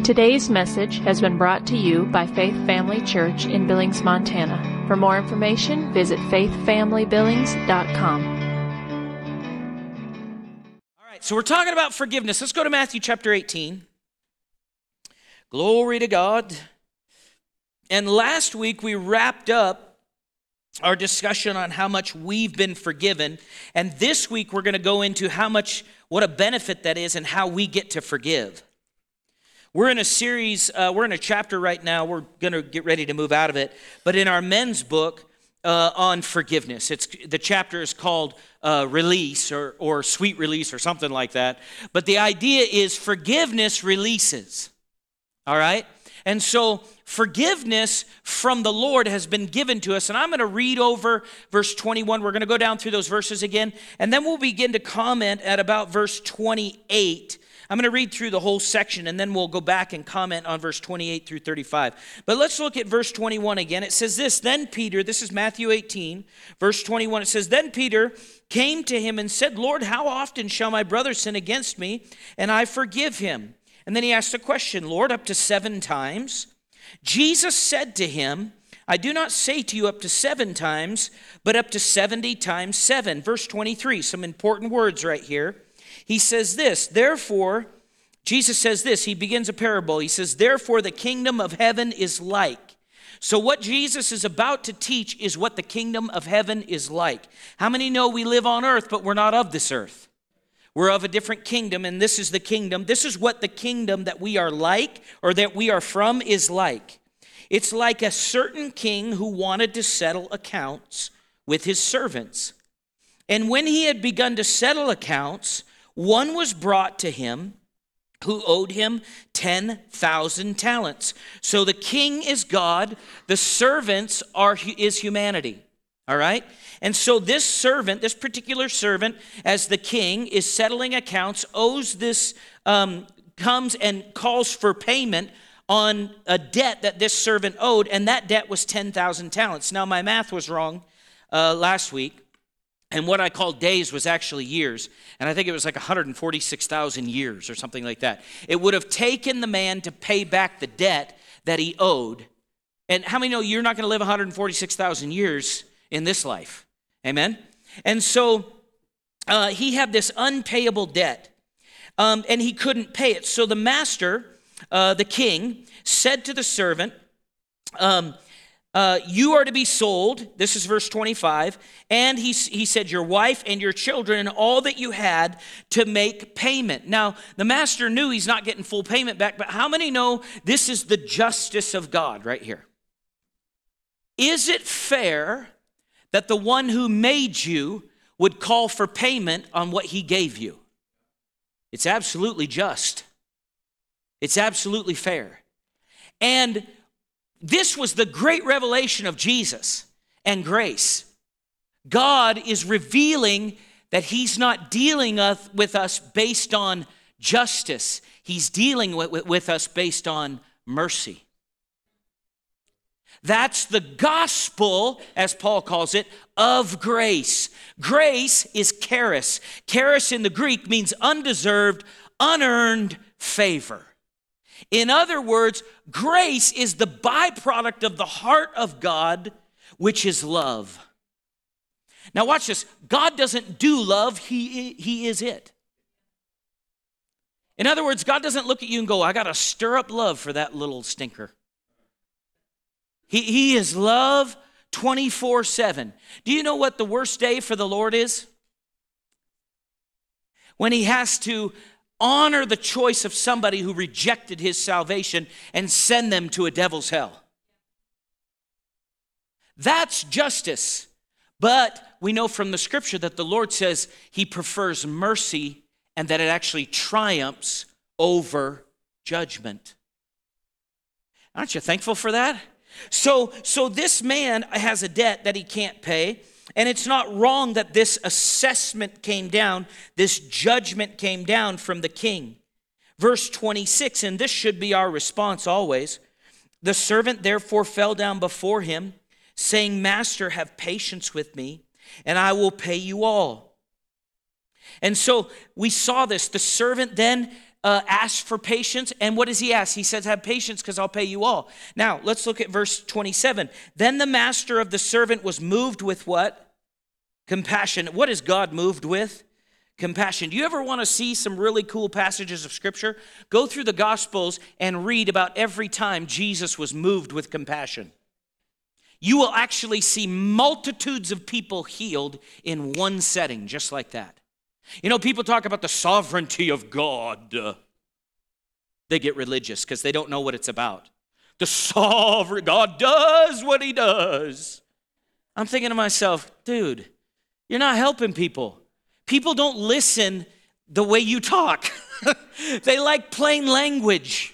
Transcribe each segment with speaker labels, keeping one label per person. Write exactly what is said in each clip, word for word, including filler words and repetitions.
Speaker 1: Today's message has been brought to you by Faith Family Church in Billings, Montana. For more information, visit faith family billings dot com.
Speaker 2: All right, so we're talking about forgiveness. Let's go to Matthew chapter eighteen. Glory to God. And last week we wrapped up our discussion on how much we've been forgiven. And this week we're going to go into how much, what a benefit that is and how we get to forgive. We're in a series, uh, we're in a chapter right now, we're going to get ready to move out of it, but in our men's book uh, on forgiveness. It's the chapter is called uh, Release or, or Sweet Release or something like that. But the idea is forgiveness releases, all right? And so forgiveness from the Lord has been given to us. And I'm going to read over verse twenty-one. We're going to go down through those verses again, and then we'll begin to comment at about verse twenty-eight. I'm going to read through the whole section, and then we'll go back and comment on verse twenty-eight through thirty-five. But let's look at verse twenty-one again. It says this, Then Peter, this is Matthew eighteen, verse twenty-one. It says, Then Peter came to him and said, Lord, how often shall my brother sin against me, and I forgive him? And then he asked a question, Lord, up to seven times? Jesus said to him, I do not say to you up to seven times, but up to seventy times seven. Verse twenty-three, some important words right here. He says this, therefore, Jesus says this, he begins a parable. He says, therefore the kingdom of heaven is like. So what Jesus is about to teach is what the kingdom of heaven is like. How many know we live on earth, but we're not of this earth? We're of a different kingdom, and this is the kingdom. This is what the kingdom that we are like, or that we are from, is like. It's like a certain king who wanted to settle accounts with his servants. And when he had begun to settle accounts, one was brought to him who owed him ten thousand talents. So the king is God, the servants are is humanity. All right? And so this servant, this particular servant, as the king is settling accounts, owes this, um, comes and calls for payment on a debt that this servant owed, and that debt was ten thousand talents. Now, my math was wrong uh, last week, and what I called days was actually years, and I think it was like one hundred forty-six thousand years or something like that. It would have taken the man to pay back the debt that he owed. And how many know you're not going to live one hundred forty-six thousand years in this life? Amen? And so uh, he had this unpayable debt, um, and he couldn't pay it. So the master, uh, the king, said to the servant, um, uh, you are to be sold, this is verse twenty-five, and he, he said, your wife and your children and all that you had to make payment. Now, the master knew he's not getting full payment back, but how many know this is the justice of God right here? Is it fair that the one who made you would call for payment on what he gave you? It's absolutely just. It's absolutely fair. And this was the great revelation of Jesus and grace. God is revealing that he's not dealing with us based on justice. He's dealing with, with us based on mercy. That's the gospel, as Paul calls it, of grace. Grace is charis. Charis in the Greek means undeserved, unearned favor. In other words, grace is the byproduct of the heart of God, which is love. Now watch this. God doesn't do love, he, he is it. In other words, God doesn't look at you and go, I got to stir up love for that little stinker. He, he is love twenty-four seven. Do you know what the worst day for the Lord is? When he has to honor the choice of somebody who rejected his salvation and send them to a devil's hell. That's justice. But we know from the scripture that the Lord says he prefers mercy and that it actually triumphs over judgment. Aren't you thankful for that? So, so this man has a debt that he can't pay, and it's not wrong that this assessment came down, this judgment came down from the king. Verse twenty-six, and this should be our response always. The servant therefore fell down before him, saying, Master, have patience with me, and I will pay you all. And so we saw this. The servant then uh, asked for patience. And what does he ask? He says, have patience because I'll pay you all. Now, let's look at verse twenty-seven. Then the master of the servant was moved with what? Compassion. What is God moved with? Compassion. Do you ever want to see some really cool passages of Scripture? Go through the Gospels and read about every time Jesus was moved with compassion. You will actually see multitudes of people healed in one setting, just like that. You know, people talk about the sovereignty of God. They get religious because they don't know what it's about. The sovereign God does what he does. I'm thinking to myself, dude, you're not helping people. People don't listen the way you talk. They like plain language.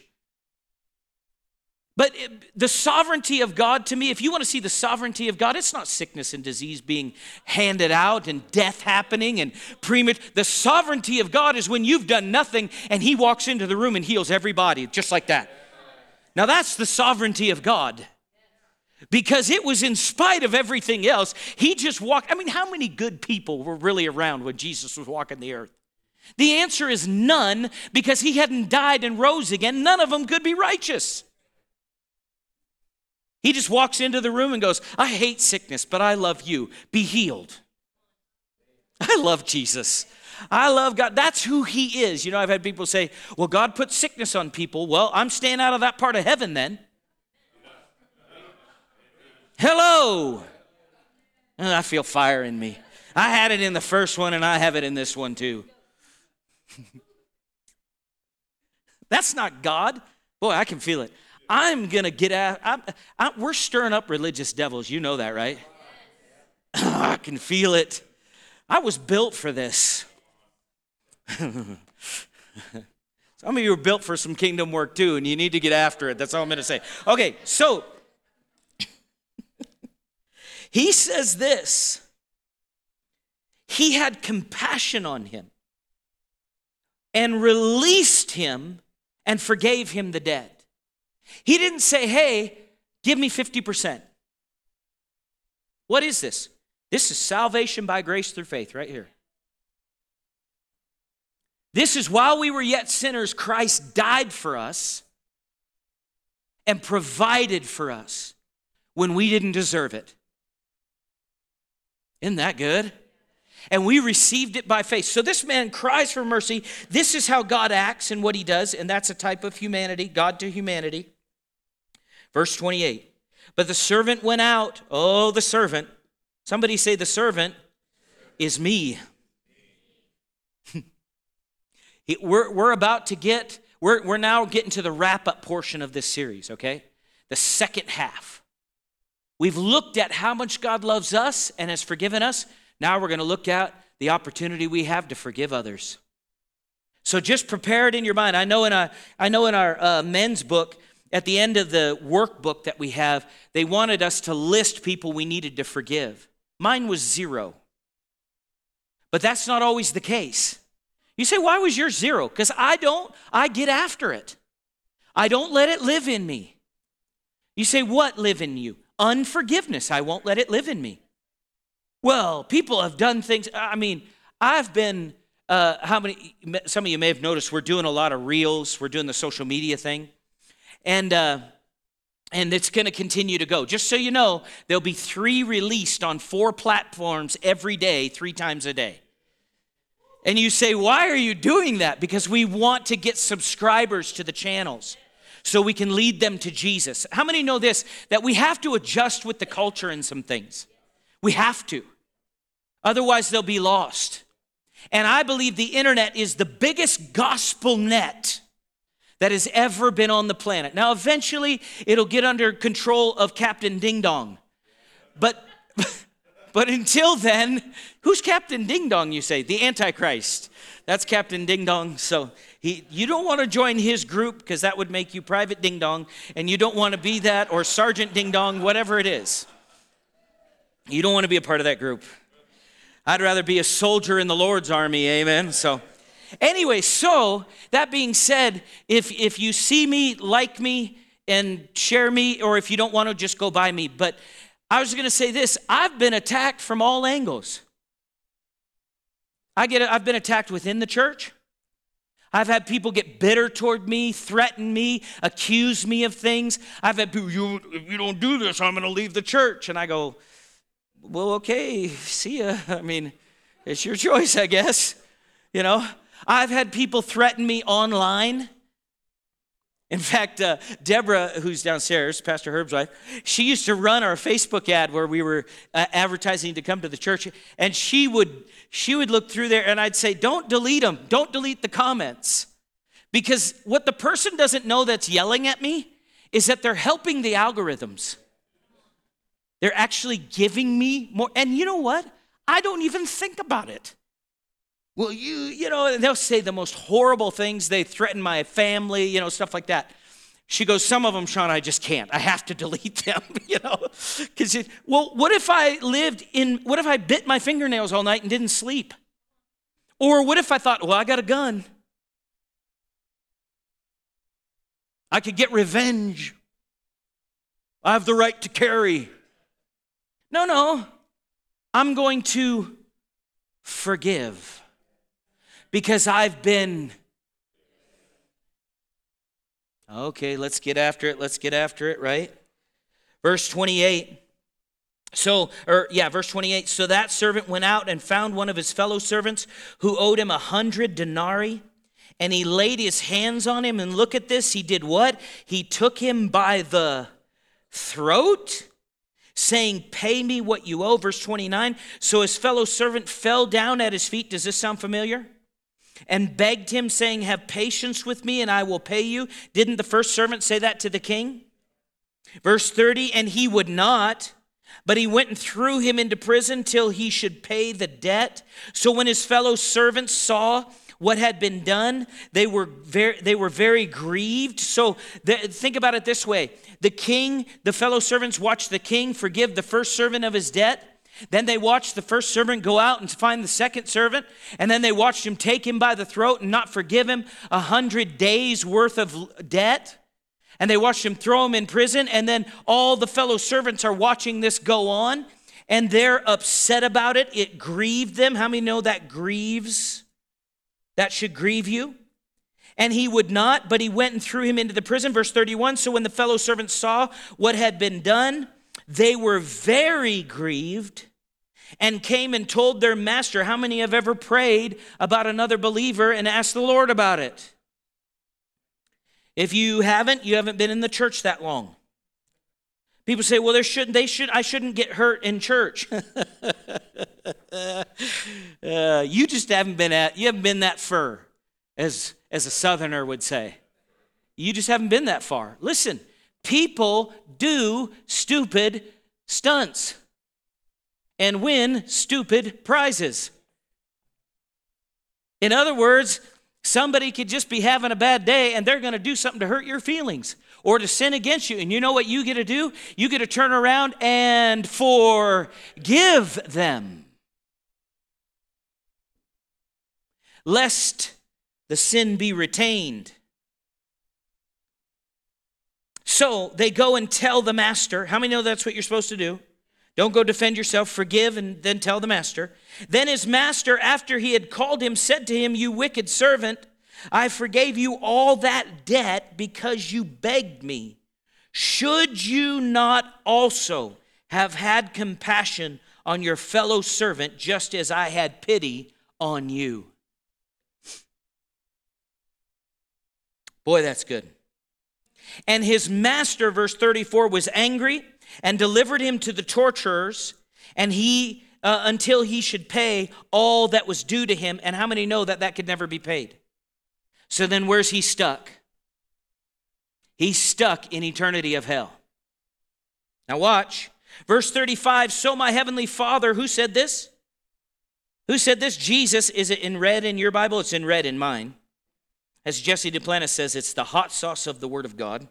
Speaker 2: But the sovereignty of God, to me, if you want to see the sovereignty of God, it's not sickness and disease being handed out and death happening and premature. The sovereignty of God is when you've done nothing and he walks into the room and heals everybody just like that. Now that's the sovereignty of God. Because it was in spite of everything else, he just walked. I mean, how many good people were really around when Jesus was walking the earth? The answer is none, because he hadn't died and rose again. None of them could be righteous. He just walks into the room and goes, I hate sickness, but I love you. Be healed. I love Jesus. I love God. That's who he is. You know, I've had people say, well, God put sickness on people. Well, I'm staying out of that part of heaven then. Hello. And I feel fire in me. I had it in the first one and I have it in this one too. That's not God. Boy, I can feel it. I'm going to get out. I'm, I'm, we're stirring up religious devils. You know that, right? I can feel it. I was built for this. Some of you are built for some kingdom work too, and you need to get after it. That's all I'm going to say. Okay, so he says this. He had compassion on him and released him and forgave him the debt. He didn't say, hey, give me fifty percent. What is this? This is salvation by grace through faith right here. This is while we were yet sinners, Christ died for us and provided for us when we didn't deserve it. Isn't that good? And we received it by faith. So this man cries for mercy. This is how God acts and what he does, and that's a type of humanity, God to humanity. Verse twenty-eight, but the servant went out. Oh, the servant. Somebody say the servant is me. we're, we're about to get, we're, we're now getting to the wrap-up portion of this series, okay? The second half. We've looked at how much God loves us and has forgiven us. Now we're going to look at the opportunity we have to forgive others. So just prepare it in your mind. I know in, a, I know in our uh, men's book, at the end of the workbook that we have, they wanted us to list people we needed to forgive. Mine was zero. But that's not always the case. You say, why was yours zero? Because I don't, I get after it. I don't let it live in me. You say, what live in you? Unforgiveness. I won't let it live in me. Well, people have done things. I mean, I've been, uh, how many, some of you may have noticed we're doing a lot of reels. We're doing the social media thing. And uh, and it's going to continue to go. Just so you know, there'll be three released on four platforms every day, three times a day. And you say, why are you doing that? Because we want to get subscribers to the channels so we can lead them to Jesus. How many know this? That we have to adjust with the culture in some things. We have to. Otherwise, they'll be lost. And I believe the internet is the biggest gospel net that has ever been on the planet. Now, eventually, it'll get under control of Captain Ding Dong. But, but until then, who's Captain Ding Dong, you say? The Antichrist. That's Captain Ding Dong. So he, you don't want to join his group because that would make you Private Ding Dong. And you don't want to be that or Sergeant Ding Dong, whatever it is. You don't want to be a part of that group. I'd rather be a soldier in the Lord's army, amen? So anyway, so that being said, if, if you see me, like me, and share me, or if you don't want to, just go by me. But I was going to say this, I've been attacked from all angles. I get, I've been attacked within the church. I've had people get bitter toward me, threaten me, accuse me of things. I've had people, you, if you don't do this, I'm going to leave the church. And I go, well, okay, see ya. I mean, it's your choice, I guess. You know, I've had people threaten me online. In fact, uh, Deborah, who's downstairs, Pastor Herb's wife, she used to run our Facebook ad where we were uh, advertising to come to the church, and she would she would look through there, and I'd say, don't delete them. Don't delete the comments. Because what the person doesn't know that's yelling at me is that they're helping the algorithms. They're actually giving me more. And you know what? I don't even think about it. Well, you, you know, they'll say the most horrible things. They threaten my family, you know, stuff like that. She goes, some of them, Sean, I just can't. I have to delete them, you know. Because, well, what if I lived in, what if I bit my fingernails all night and didn't sleep? Or what if I thought, well, I got a gun. I could get revenge. I have the right to carry. No, no. I'm going to forgive. Because I've been, okay, let's get after it, let's get after it, right? Verse twenty-eight, so, or yeah, verse twenty-eight, so that servant went out and found one of his fellow servants who owed him a hundred denarii, and he laid his hands on him, and look at this, he did what? He took him by the throat, saying, pay me what you owe, verse twenty-nine, so his fellow servant fell down at his feet. Does this sound familiar? And begged him, saying, have patience with me, and I will pay you. Didn't the first servant say that to the king? Verse thirty, and he would not, but he went and threw him into prison till he should pay the debt. So when his fellow servants saw what had been done, they were very, they were very grieved. So the, think about it this way. The king, the fellow servants watched the king forgive the first servant of his debt. Then they watched the first servant go out and find the second servant. And then they watched him take him by the throat and not forgive him a hundred days worth of debt. And they watched him throw him in prison. And then all the fellow servants are watching this go on. And they're upset about it. It grieved them. How many know that grieves? That should grieve you. And he would not, but he went and threw him into the prison. Verse thirty-one, so when the fellow servants saw what had been done, they were very grieved and came and told their master. How many have ever prayed about another believer and asked the Lord about it? If you haven't, you haven't been in the church that long. People say, well, there shouldn't, they should, I shouldn't get hurt in church. uh, you just haven't been at, you haven't been that far, as, as a southerner would say. You just haven't been that far. Listen. People do stupid stunts and win stupid prizes. In other words, somebody could just be having a bad day and they're going to do something to hurt your feelings or to sin against you. And you know what you get to do? You get to turn around and forgive them, lest the sin be retained. So they go and tell the master. How many know that's what you're supposed to do? Don't go defend yourself, forgive, and then tell the master. Then his master, after he had called him, said to him, you wicked servant, I forgave you all that debt because you begged me. Should you not also have had compassion on your fellow servant, just as I had pity on you? Boy, that's good. And his master, verse thirty-four, was angry and delivered him to the torturers, and he uh, until he should pay all that was due to him. And how many know that that could never be paid? So then where's he stuck? He's stuck in eternity of hell. Now watch. Verse thirty-five, so my heavenly Father, who said this? Who said this? Jesus. Is it in red in your Bible? It's in red in mine. As Jesse Duplantis says, it's the hot sauce of the Word of God.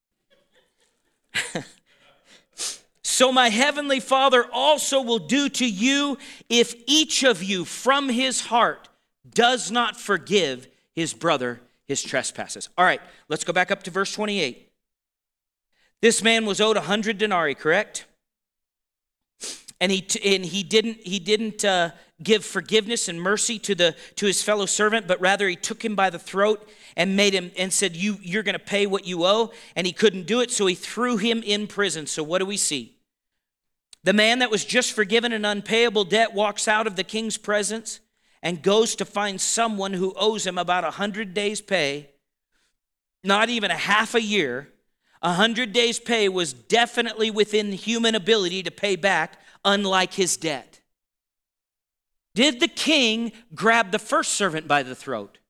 Speaker 2: So my heavenly Father also will do to you if each of you from his heart does not forgive his brother his trespasses. All right, let's go back up to verse twenty-eight. This man was owed a hundred denarii, correct? and he t- and he didn't he didn't uh, give forgiveness and mercy to the to his fellow servant, but rather he took him by the throat and made him and said, "You you're going to pay what you owe." And he couldn't do it, so he threw him in prison. So what do we see? The man that was just forgiven an unpayable debt walks out of the king's presence and goes to find someone who owes him about a hundred days' pay, not even a half a year. A hundred days' pay was definitely within human ability to pay back, unlike his debt. Did the king grab the first servant by the throat?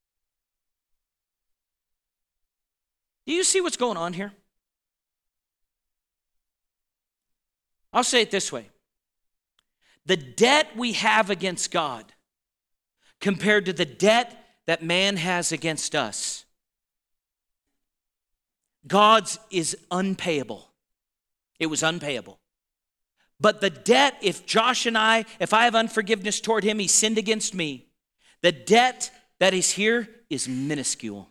Speaker 2: Do you see what's going on here? I'll say it this way. The debt we have against God compared to the debt that man has against us, God's is unpayable. It was unpayable. But the debt, if Josh and I, if I have unforgiveness toward him, he sinned against me, the debt that is here is minuscule.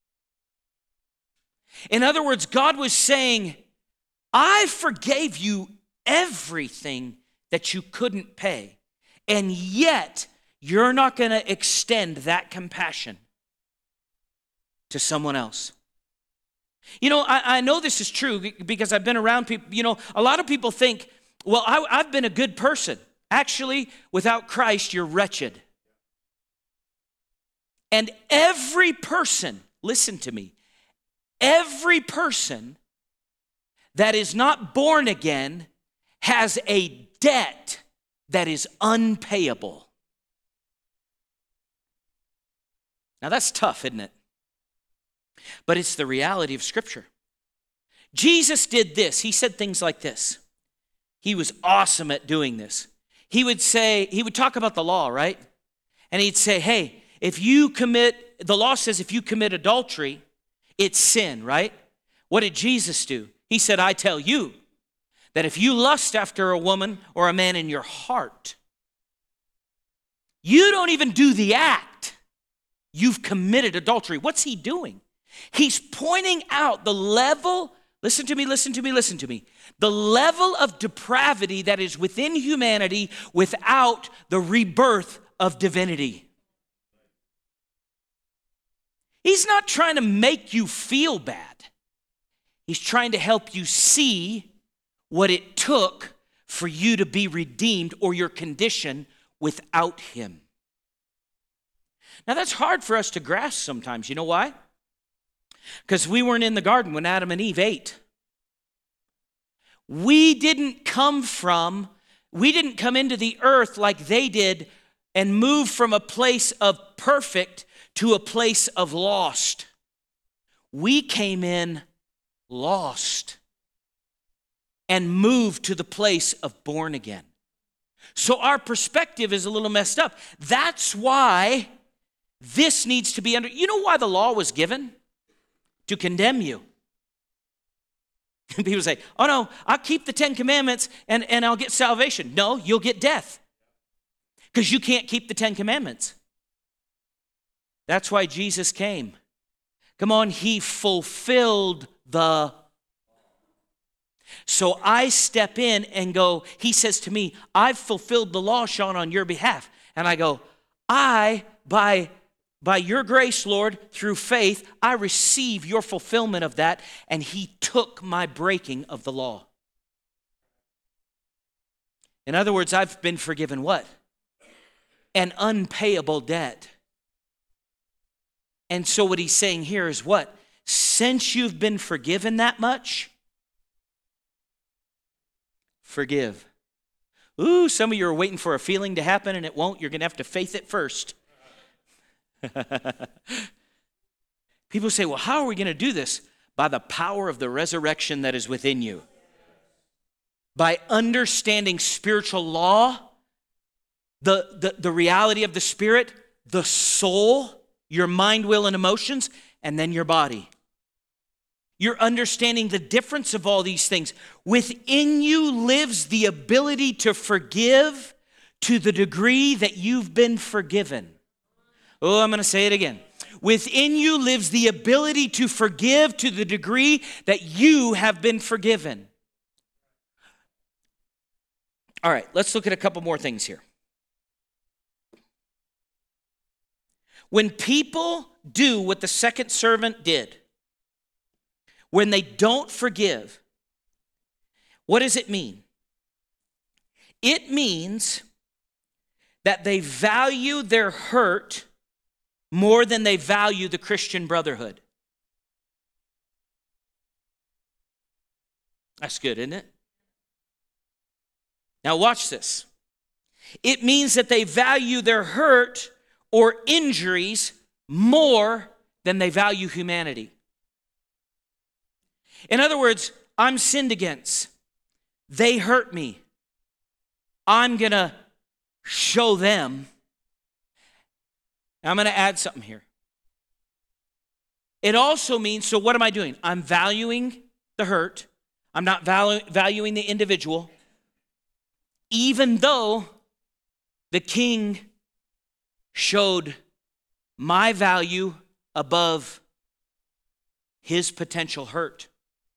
Speaker 2: In other words, God was saying, I forgave you everything that you couldn't pay, and yet you're not going to extend that compassion to someone else. You know, I, I know this is true because I've been around people. You know, a lot of people think, well, I, I've been a good person. Actually, without Christ, you're wretched. And every person, listen to me, every person that is not born again has a debt that is unpayable. Now that's tough, isn't it? But it's the reality of Scripture. Jesus did this. He said things like this. He was awesome at doing this. He would say, he would talk about the law, right? And he'd say, hey, if you commit, the law says if you commit adultery, it's sin, right? What did Jesus do? He said, I tell you that if you lust after a woman or a man in your heart, you don't even do the act. You've committed adultery. What's he doing? He's pointing out the level, listen to me, listen to me, listen to me, the level of depravity that is within humanity without the rebirth of divinity. He's not trying to make you feel bad. He's trying to help you see what it took for you to be redeemed or your condition without him. Now that's hard for us to grasp sometimes. You know why? Because we weren't in the garden when Adam and Eve ate. We didn't come from, we didn't come into the earth like they did and move from a place of perfect to a place of lost. We came in lost and moved to the place of born again. So our perspective is a little messed up. That's why this needs to be under, you know why the law was given? To condemn you. And people say, oh no, I'll keep the Ten Commandments and, and I'll get salvation. No, you'll get death. Because you can't keep the Ten Commandments. That's why Jesus came. Come on, he fulfilled the. So I step in and go, he says to me, I've fulfilled the law, Sean, on your behalf. And I go, I, by, by your grace, Lord, through faith, I receive your fulfillment of that. And he took my breaking of the law. In other words, I've been forgiven what? An unpayable debt. And so what he's saying here is what? Since you've been forgiven that much, forgive. Ooh, some of you are waiting for a feeling to happen and it won't. You're going to have to faith it first. People say, well, how are we going to do this? By the power of the resurrection that is within you. By understanding spiritual law, the, the, the reality of the spirit, the soul, your mind, will, and emotions, and then your body. You're understanding the difference of all these things. Within you lives the ability to forgive to the degree that you've been forgiven. Oh, I'm going to say it again. Within you lives the ability to forgive to the degree that you have been forgiven. All right, let's look at a couple more things here. When people do what the second servant did, when they don't forgive, what does it mean? It means that they value their hurt more than they value the Christian brotherhood. That's good, isn't it? Now watch this. It means that they value their hurt or injuries more than they value humanity. In other words, I'm sinned against. They hurt me. I'm going to show them. Now, I'm going to add something here. It also means, so what am I doing? I'm valuing the hurt. I'm not valu- valuing the individual. Even though the king showed my value above his potential hurt.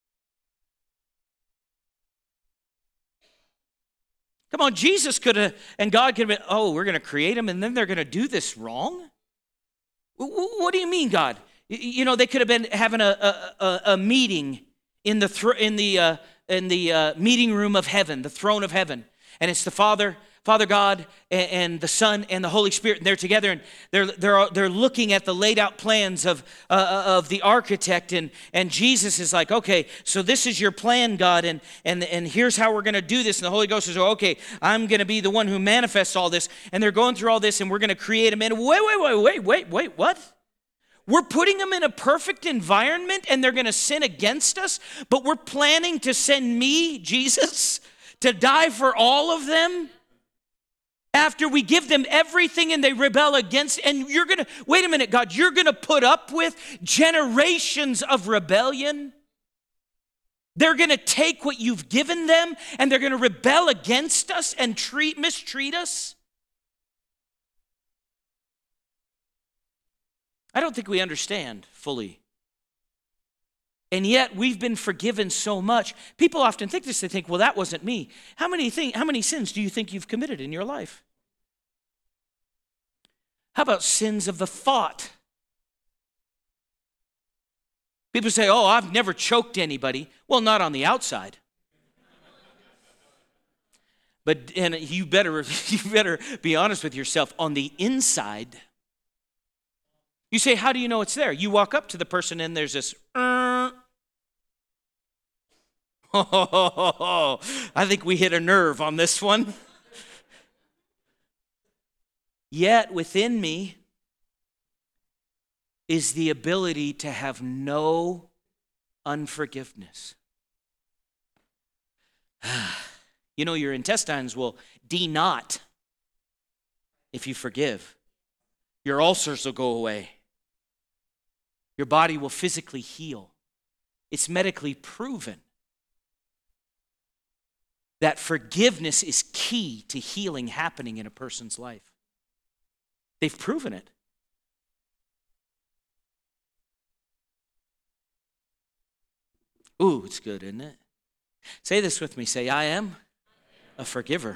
Speaker 2: Come on, Jesus could have, and God could have been, oh, we're going to create them and then they're going to do this wrong? What do you mean, God? You know, they could have been having a, a, a meeting in the, th- in the, uh, in the uh, meeting room of heaven, the throne of heaven. And it's the Father, Father God, and, and the Son, and the Holy Spirit, and they're together, and they're they're they're looking at the laid out plans of uh, of the architect, and and Jesus is like, okay, so this is your plan, God, and and and here's how we're going to do this, and the Holy Ghost is, oh, okay, I'm going to be the one who manifests all this, and they're going through all this, and we're going to create them. And wait, wait, wait, wait, wait, wait, what? We're putting them in a perfect environment, and they're going to sin against us, but we're planning to send me, Jesus, to die for all of them after we give them everything and they rebel against, and you're gonna, wait a minute, God, you're gonna put up with generations of rebellion? They're gonna take what you've given them and they're gonna rebel against us and treat, mistreat us? I don't think we understand fully. And yet we've been forgiven so much. People often think this. They think, well, that wasn't me. How many thing, how many sins do you think you've committed in your life? How about sins of the thought? People say, oh, I've never choked anybody. Well, not on the outside. But and you better you better be honest with yourself on the inside. You say, how do you know it's there? You walk up to the person and there's this, uh, oh, I think we hit a nerve on this one. Yet within me is the ability to have no unforgiveness. You know, your intestines will de-knot if you forgive. Your ulcers will go away. Your body will physically heal. It's medically proven that forgiveness is key to healing happening in a person's life. They've proven it. Ooh, it's good, isn't it? Say this with me. Say, I am a forgiver.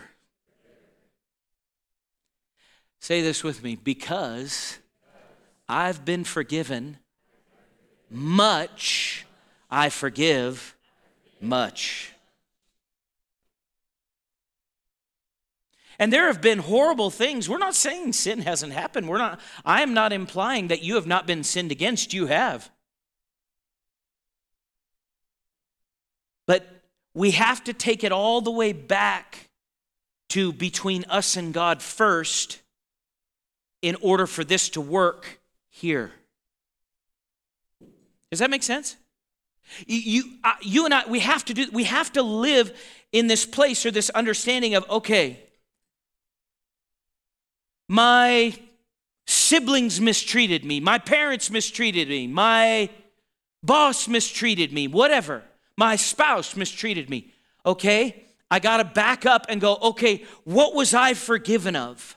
Speaker 2: Say this with me. Because I've been forgiven much, I forgive much. And there have been horrible things. We're not saying sin hasn't happened. We're not, I am not implying that you have not been sinned against. You have. But we have to take it all the way back to between us and God first in order for this to work here. Does that make sense? You, you, uh, you and I, we have to do, we have to live in this place or this understanding of, okay, my siblings mistreated me, my parents mistreated me, my boss mistreated me, whatever, my spouse mistreated me. Okay, I got to back up and go, okay, what was I forgiven of?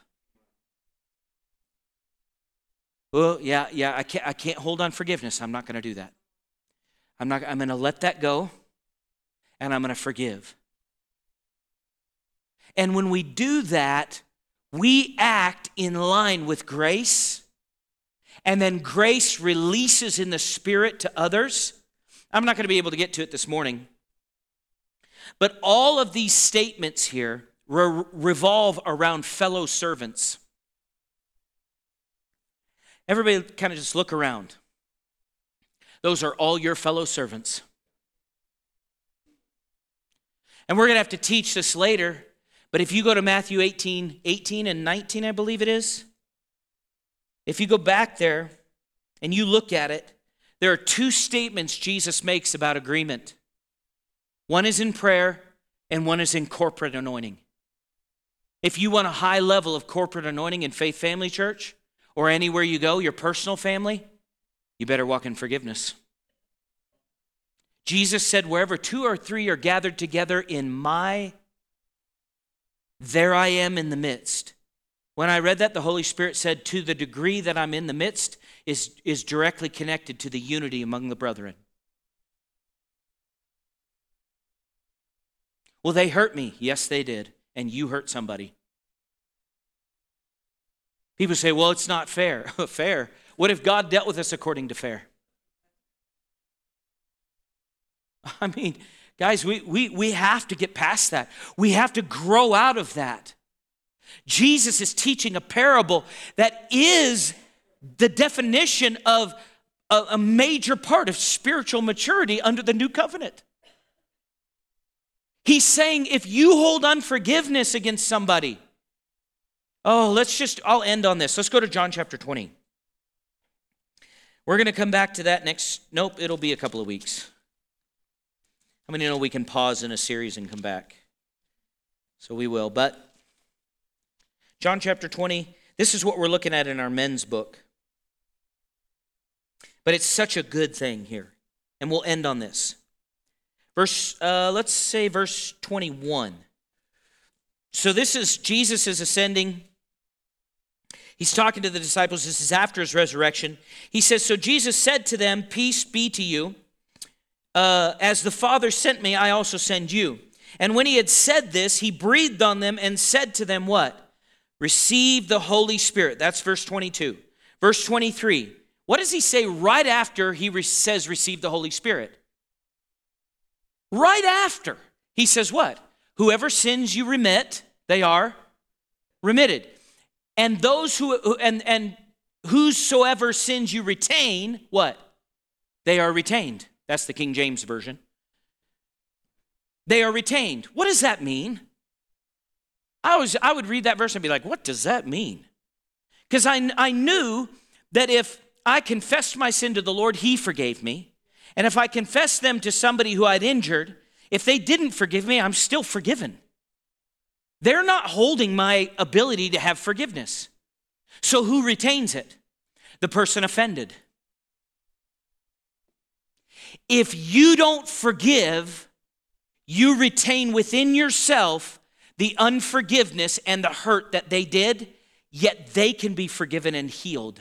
Speaker 2: Well, yeah, yeah, I can't, I can't hold on forgiveness. I'm not going to do that. I'm not, I'm going to let that go, and I'm going to forgive. And when we do that, we act in line with grace, and then grace releases in the Spirit to others. I'm not going to be able to get to it this morning, but all of these statements here re- revolve around fellow servants. Everybody kind of just look around. Those are all your fellow servants. And we're going to have to teach this later, but if you go to Matthew eighteen, eighteen and nineteen, I believe it is, if you go back there and you look at it, there are two statements Jesus makes about agreement. One is in prayer and one is in corporate anointing. If you want a high level of corporate anointing in Faith Family Church or anywhere you go, your personal family, you better walk in forgiveness. Jesus said, wherever two or three are gathered together in my, there I am in the midst. When I read that, the Holy Spirit said, to the degree that I'm in the midst is, is directly connected to the unity among the brethren. Well, they hurt me. Yes, they did. And you hurt somebody. People say, well, it's not fair. Fair. What if God dealt with us according to fair? I mean, guys, we, we, we have to get past that. We have to grow out of that. Jesus is teaching a parable that is the definition of a, a major part of spiritual maturity under the new covenant. He's saying if you hold unforgiveness against somebody, oh, let's just, I'll end on this. Let's go to John chapter twenty. We're going to come back to that next, nope, it'll be a couple of weeks. How many know we can pause in a series and come back? So we will, but John chapter twenty, this is what we're looking at in our men's book. But it's such a good thing here. And we'll end on this. Verse, uh, let's say verse twenty-one. So this is, Jesus is ascending. He's talking to the disciples. This is after his resurrection. He says, so Jesus said to them, peace be to you. Uh, as the Father sent me, I also send you. And when he had said this, he breathed on them and said to them what? Receive the Holy Spirit. That's verse twenty-two. Verse twenty-three. What does he say right after he re- says receive the Holy Spirit? Right after. He says what? Whoever sins you remit, they are remitted. And those who, and, and whosoever sins you retain, what? They are retained. That's the King James Version. They are retained. What does that mean? I was I would read that verse and be like, what does that mean? Because I, I knew that if I confessed my sin to the Lord, he forgave me. And if I confessed them to somebody who I'd injured, if they didn't forgive me, I'm still forgiven. They're not holding my ability to have forgiveness. So who retains it? The person offended. If you don't forgive, you retain within yourself the unforgiveness and the hurt that they did, yet they can be forgiven and healed.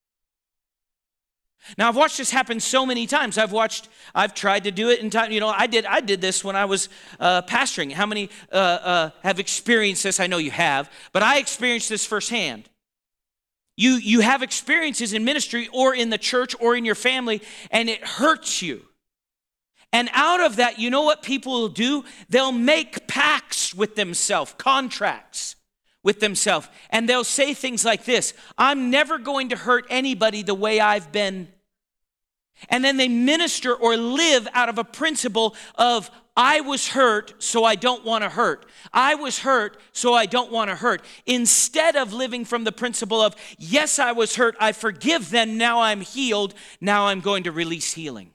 Speaker 2: Now, I've watched this happen so many times. I've watched, I've tried to do it in time. You know, I did I did this when I was uh, pastoring. How many uh, uh, have experienced this? I know you have, but I experienced this firsthand. You, you have experiences in ministry or in the church or in your family, and it hurts you. And out of that, you know what people will do? They'll make pacts with themselves, contracts with themselves. And they'll say things like this, I'm never going to hurt anybody the way I've been. And then they minister or live out of a principle of, I was hurt, so I don't want to hurt. I was hurt, so I don't want to hurt. Instead of living from the principle of, yes, I was hurt, I forgive them, now I'm healed, now I'm going to release healing.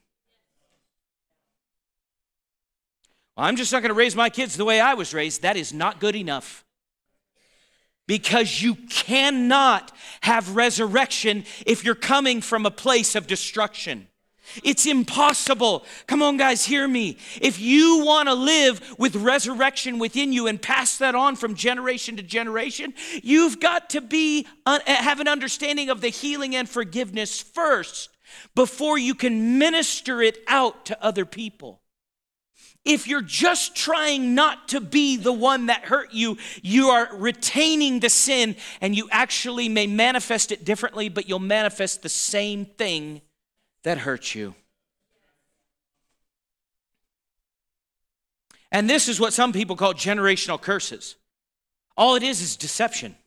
Speaker 2: Well, I'm just not going to raise my kids the way I was raised. That is not good enough. Because you cannot have resurrection if you're coming from a place of destruction. It's impossible. Come on, guys, hear me. If you want to live with resurrection within you and pass that on from generation to generation, you've got to be uh, have an understanding of the healing and forgiveness first before you can minister it out to other people. If you're just trying not to be the one that hurt you, you are retaining the sin, and you actually may manifest it differently, but you'll manifest the same thing that hurt you. And this is what some people call generational curses. All it is is deception.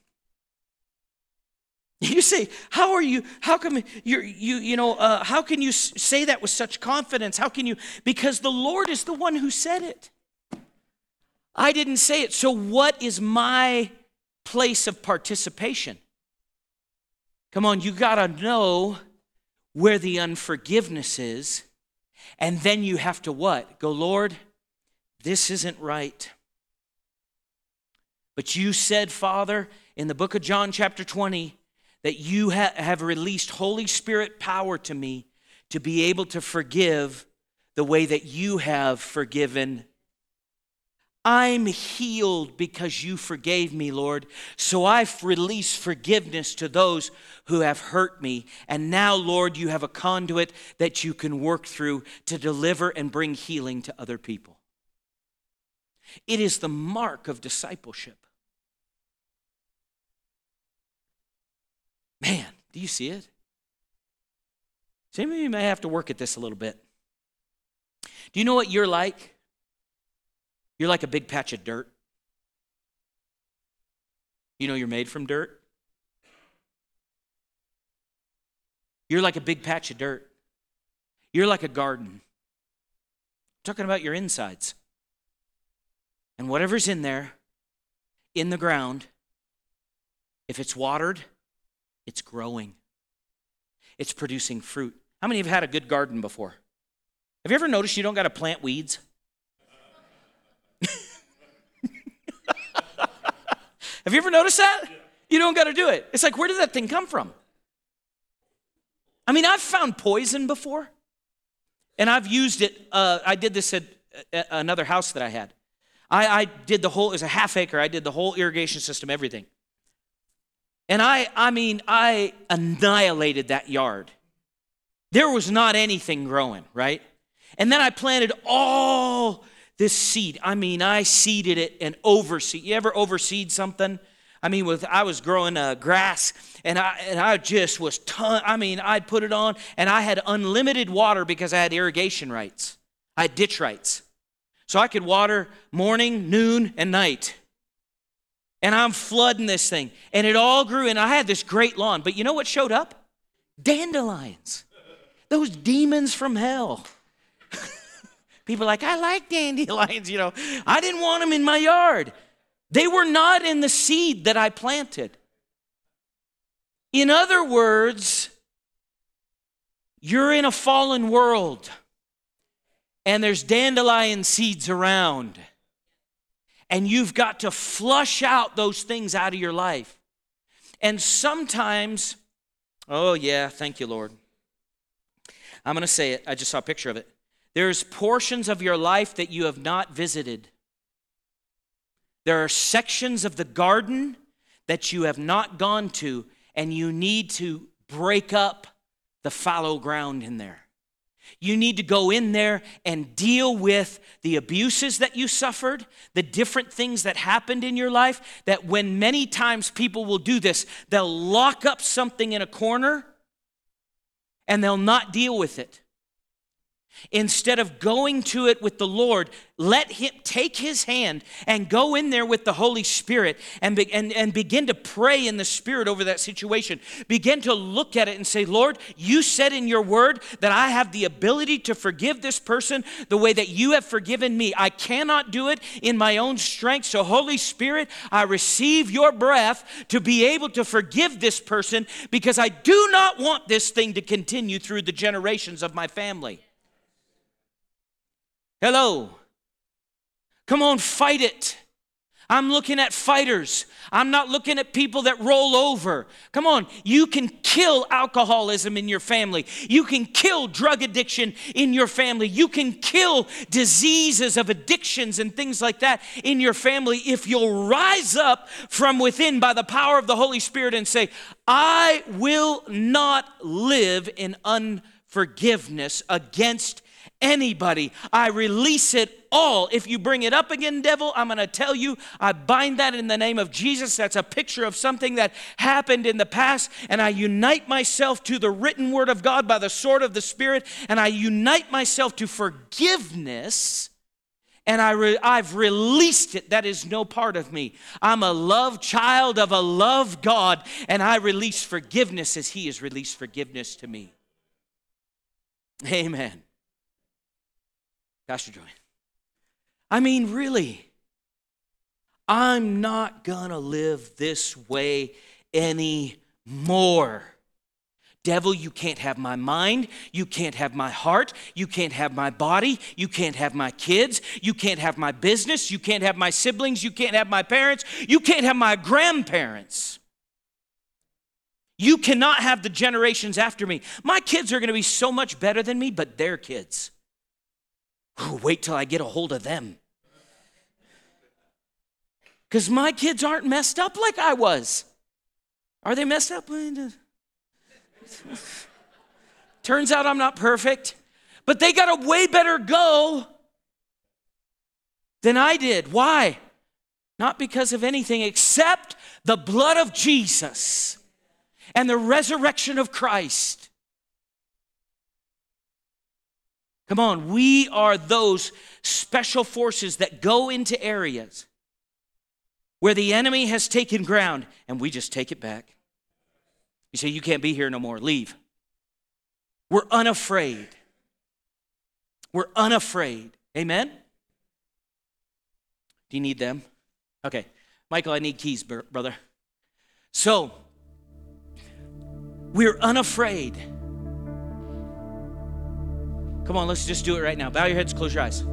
Speaker 2: You say, how are you, how come you're, you, you know, uh, how can you say that with such confidence? How can you, because the Lord is the one who said it. I didn't say it. So what is my place of participation? Come on, you got to know where the unforgiveness is. And then you have to what? Go, Lord, this isn't right. But you said, Father, in the book of John chapter twenty, that you ha- have released Holy Spirit power to me to be able to forgive the way that you have forgiven. I'm healed because you forgave me, Lord. So I've released forgiveness to those who have hurt me. And now, Lord, you have a conduit that you can work through to deliver and bring healing to other people. It is the mark of discipleship. Man, do you see it? Some of you may have to work at this a little bit. Do you know what you're like? You're like a big patch of dirt. You know you're made from dirt? You're like a big patch of dirt. You're like a garden. I'm talking about your insides. And whatever's in there, in the ground, if it's watered, it's growing. It's producing fruit. How many have had a good garden before? Have you ever noticed you don't got to plant weeds? Have you ever noticed that? You don't got to do it. It's like, where did that thing come from? I mean, I've found poison before, and I've used it. Uh, I did this at, at another house that I had. I, I did the whole, it was a half acre. I did the whole irrigation system, everything. And I, I mean, I annihilated that yard. There was not anything growing, right? And then I planted all this seed. I mean, I seeded it and overseed. You ever overseed something? I mean, with I was growing uh, grass, and I and I just was ton. I mean, I'd put it on, and I had unlimited water because I had irrigation rights. I had ditch rights, so I could water morning, noon, and night. And I'm flooding this thing. And it all grew, and I had this great lawn. But you know what showed up? Dandelions. Those demons from hell. People are like, I like dandelions, you know. I didn't want them in my yard. They were not in the seed that I planted. In other words, you're in a fallen world, and there's dandelion seeds around. And you've got to flush out those things out of your life. And sometimes, oh yeah, thank you, Lord. I'm going to say it. I just saw a picture of it. There's portions of your life that you have not visited. There are sections of the garden that you have not gone to, and you need to break up the fallow ground in there. You need to go in there and deal with the abuses that you suffered, the different things that happened in your life, that when many times people will do this, they'll lock up something in a corner and they'll not deal with it. Instead of going to it with the Lord, let him take his hand and go in there with the Holy Spirit and, be, and, and begin to pray in the Spirit over that situation. Begin to look at it and say, Lord, you said in your word that I have the ability to forgive this person the way that you have forgiven me. I cannot do it in my own strength. So Holy Spirit, I receive your breath to be able to forgive this person, because I do not want this thing to continue through the generations of my family. Hello. Come on, fight it. I'm looking at fighters. I'm not looking at people that roll over. Come on, you can kill alcoholism in your family. You can kill drug addiction in your family. You can kill diseases of addictions and things like that in your family if you'll rise up from within by the power of the Holy Spirit and say, I will not live in unforgiveness against anybody. I release it all. If you bring it up again, devil, I'm going to tell you, I bind that in the name of Jesus. That's a picture of something that happened in the past, and I unite myself to the written word of God by the sword of the Spirit, and I unite myself to forgiveness, and I re- I've released it. That is no part of me. I'm a love child of a love God, and I release forgiveness as he has released forgiveness to me. Amen. Pastor Joy. I mean, really, I'm not gonna live this way anymore. Devil, you can't have my mind, you can't have my heart, you can't have my body, you can't have my kids, you can't have my business, you can't have my siblings, you can't have my parents, you can't have my grandparents. You cannot have the generations after me. My kids are gonna be so much better than me, but their kids. Ooh, wait till I get a hold of them. Because my kids aren't messed up like I was. Are they messed up? Turns out I'm not perfect. But they got a way better go than I did. Why? Not because of anything except the blood of Jesus and the resurrection of Christ. Come on, we are those special forces that go into areas where the enemy has taken ground, and we just take it back. You say, you can't be here no more, leave. We're unafraid. We're unafraid. Amen? Do you need them? Okay. Michael, I need keys, brother. So, we're unafraid. Come on, let's just do it right now. Bow your heads, close your eyes.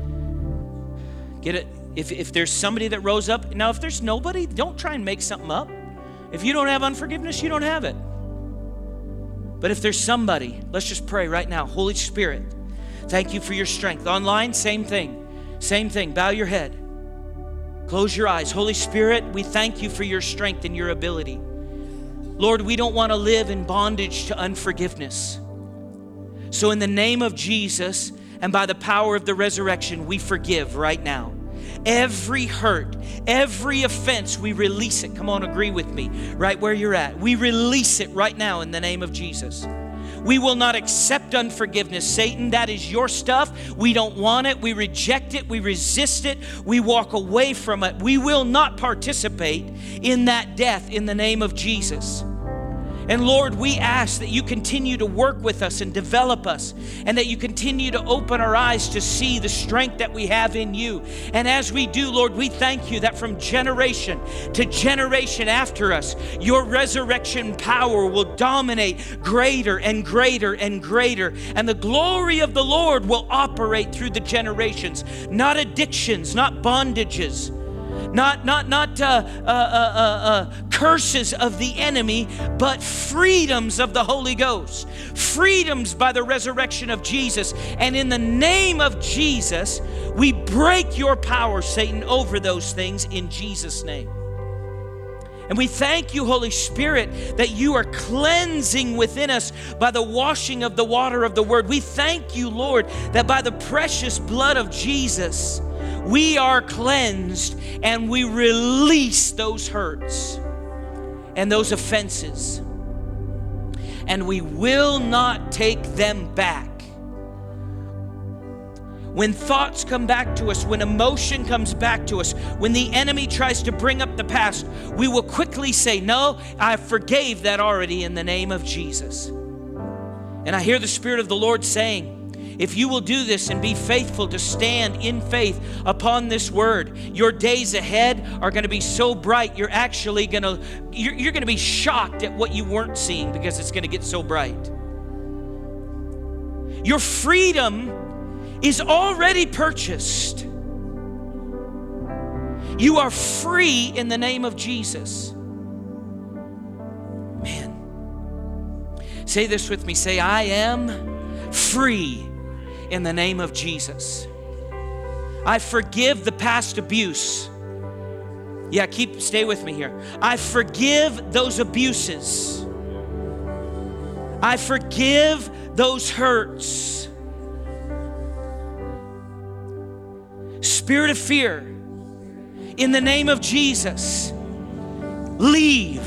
Speaker 2: Get it? If, if there's somebody that rose up, now if there's nobody, don't try and make something up. If you don't have unforgiveness, you don't have it. But if there's somebody, let's just pray right now. Holy Spirit, thank you for your strength. Online, same thing. Same thing. Bow your head. Close your eyes. Holy Spirit, we thank you for your strength and your ability. Lord, we don't want to live in bondage to unforgiveness. So in the name of Jesus and by the power of the resurrection, we forgive right now. Every hurt, every offense, we release it. Come on, agree with me right where you're at. We release it right now in the name of Jesus. We will not accept unforgiveness. Satan, that is your stuff. We don't want it. We reject it. We resist it. We walk away from it. We will not participate in that death in the name of Jesus. And Lord, we ask that you continue to work with us and develop us, and that you continue to open our eyes to see the strength that we have in you. And as we do, Lord, we thank you that from generation to generation after us, your resurrection power will dominate greater and greater and greater. And the glory of the Lord will operate through the generations. Not addictions, not bondages, Not, not, not uh, uh, uh, uh, curses of the enemy, but freedoms of the Holy Ghost. Freedoms by the resurrection of Jesus. And in the name of Jesus, we break your power, Satan, over those things in Jesus' name. And we thank you, Holy Spirit, that you are cleansing within us by the washing of the water of the Word. We thank you, Lord, that by the precious blood of Jesus, we are cleansed and we release those hurts and those offenses. And we will not take them back. When thoughts come back to us, when emotion comes back to us, when the enemy tries to bring up the past, we will quickly say, no, I forgave that already in the name of Jesus. And I hear the Spirit of the Lord saying, if you will do this and be faithful to stand in faith upon this word, your days ahead are going to be so bright, you're actually going to, you're, you're going to be shocked at what you weren't seeing because it's going to get so bright. Your freedom is already purchased. You are free in the name of Jesus. Man, say this with me. Say, I am free in the name of Jesus. I forgive the past abuse. Yeah, keep, stay with me here. I forgive those abuses. I forgive those hurts. spirit of fear, in the name of Jesus, leave.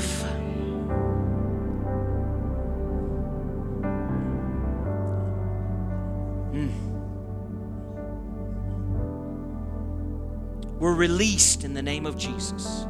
Speaker 2: Mm. We're released in the name of Jesus.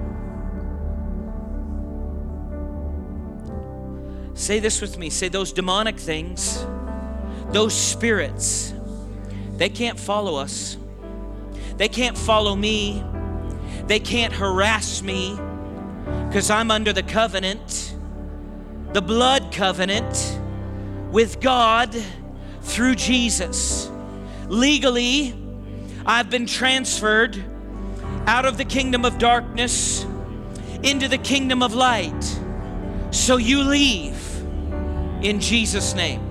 Speaker 2: Say this with me. Say, those demonic things, those spirits, they can't follow us. They can't follow me. They can't harass me because I'm under the covenant, the blood covenant with God through Jesus. Legally, I've been transferred out of the kingdom of darkness into the kingdom of light. So you leave in Jesus' name.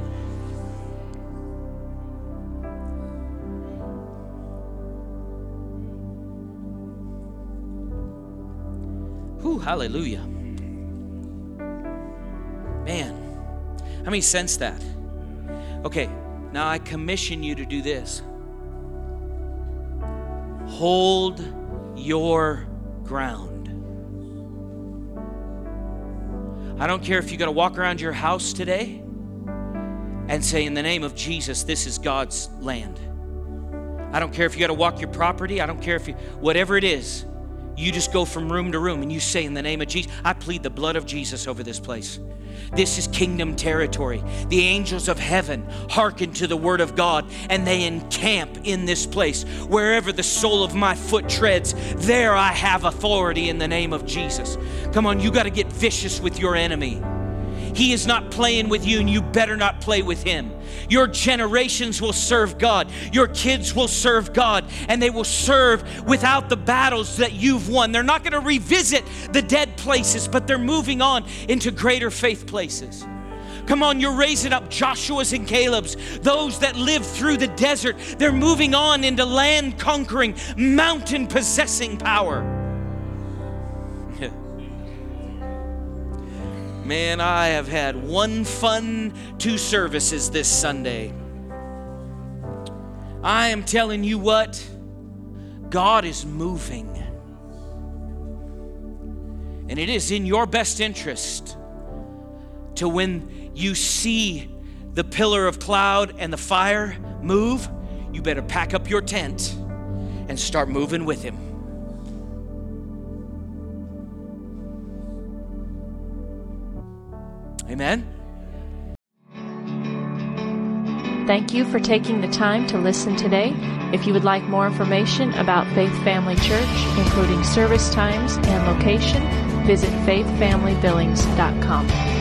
Speaker 2: Whew, hallelujah. Man, how many sense that? Okay, now I commission you to do this. Hold your ground. I don't care if you got to walk around your house today and say, in the name of Jesus, this is God's land. I don't care if you got to walk your property. I don't care if you, whatever it is, you just go from room to room and you say, in the name of Jesus, I plead the blood of Jesus over this place. This is kingdom territory. The angels of heaven hearken to the word of God and they encamp in this place. Wherever the sole of my foot treads, there I have authority in the name of Jesus. Come on, you got to get vicious with your enemy. He is not playing with you and you better not play with him. Your generations will serve God. Your kids will serve God and they will serve without the battles that you've won. They're not going to revisit the dead places, but they're moving on into greater faith places. Come on, you're raising up Joshua's and Caleb's, those that lived through the desert. They're moving on into land conquering, mountain possessing power. Man, I have had one fun two services this Sunday. I am telling you what, God is moving. And it is in your best interest to, when you see the pillar of cloud and the fire move, you better pack up your tent and start moving with him. Amen.
Speaker 1: Thank you for taking the time to listen today. If you would like more information about Faith Family Church, including service times and location, visit faith family billings dot com.